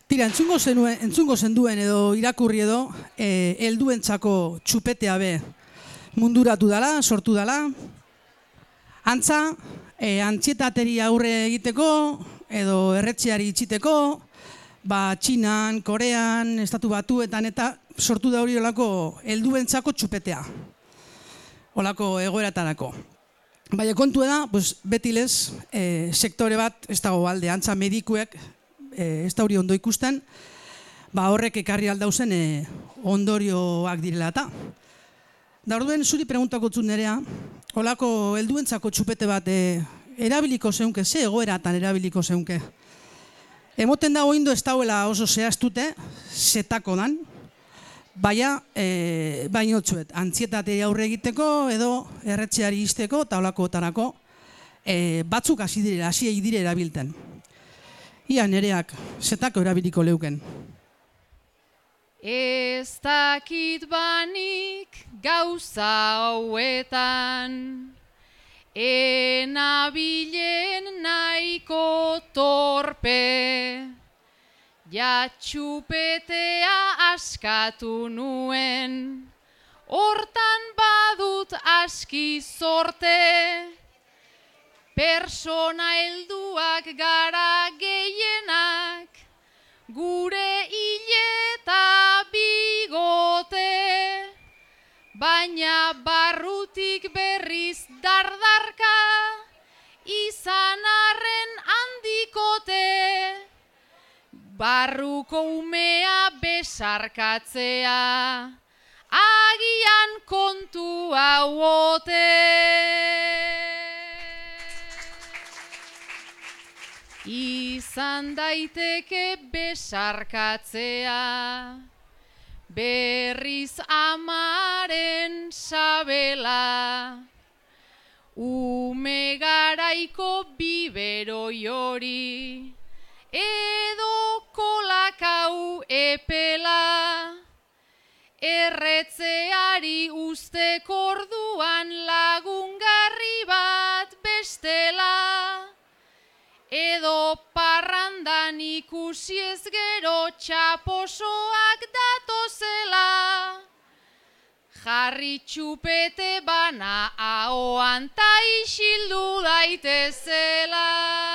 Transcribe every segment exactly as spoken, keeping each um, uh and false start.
Tira, entzungo zenuen, entzungo zenduen edo irakurri edo, eh, helduentzako txupetea be munduratu dala, sortu dala. Antza, eh, antxietateri aurre egiteko edo erretxeari itxiteko, ba, Txinan, Korean, Estatu Batuetan eta sortu da hori olako helduentzako txupetea. Olako egoeratarako. Baina kontu da, pues, beti lez, eh, sektore bat, ez dago alde, antza medikuek, ez da hori ondo ikusten, ba horrek ekarri aldauzen ondorioak direla eta. Da orduen zuri preguntako zut nerea, holako helduentzako txupete bat erabiliko zeunke, ze egoeratan erabiliko zeunke. Emoten da oindo ez dauela oso zehaztute, zetako dan, baina bainotzuet, antzietate aurre egiteko edo erretxeari izteko eta holako otarako batzuk hasi dire, hasi dire erabilten. Ia nereak, zetako erabiliko leuken. Ez dakit banik gauza hauetan, enabilen nahiko torpe, ja txupetea askatu nuen, hortan badut aski zorte, persona helduak gara gehienak, gure hileta bigote, baina barrutik berriz dardarka, izan arren handikote, barruko umea besarkatzea, agian kontu hauote. Izan daiteke besarkatzea, berriz amaren sabela, ume garaiko biberoi hori, edo kolakau epela, erretzeari usteko orduan lagungarri bat bestela, edo parrandan ikusi ez gero txaposoak datozela, jarri txupete bana ahoan ta isildu daitezela.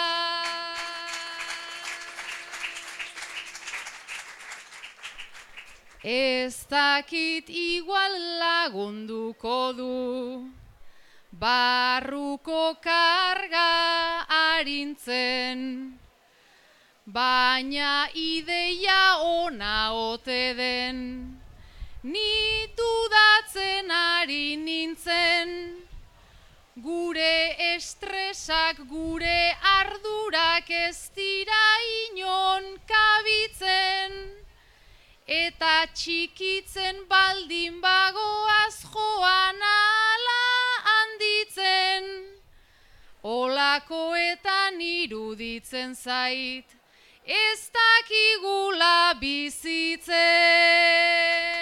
Ez dakit igual lagunduko du, barruko karga arintzen, baina ideia ona ote den, ni dudatzen ari nintzen, gure estresak, gure ardurak ez dira inon kabitzen, eta txikitzen baldin bagoaz joan ala handitzen, olakoetan iruditzen zait, ez dakigula bizitzen.